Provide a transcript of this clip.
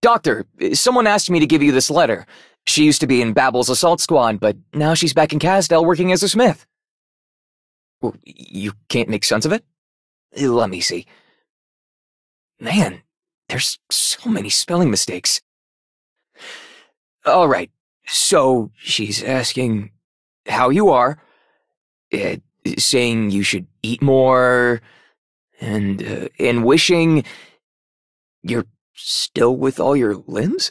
Doctor, someone asked me to give you this letter. She used to be in Babel's assault squad, but now she's back in Casdell working as a smith. Well, you can't make sense of it? Let me see. Man, there's so many spelling mistakes. All right, so she's asking how you are, saying you should eat more, and wishing you're still with all your limbs?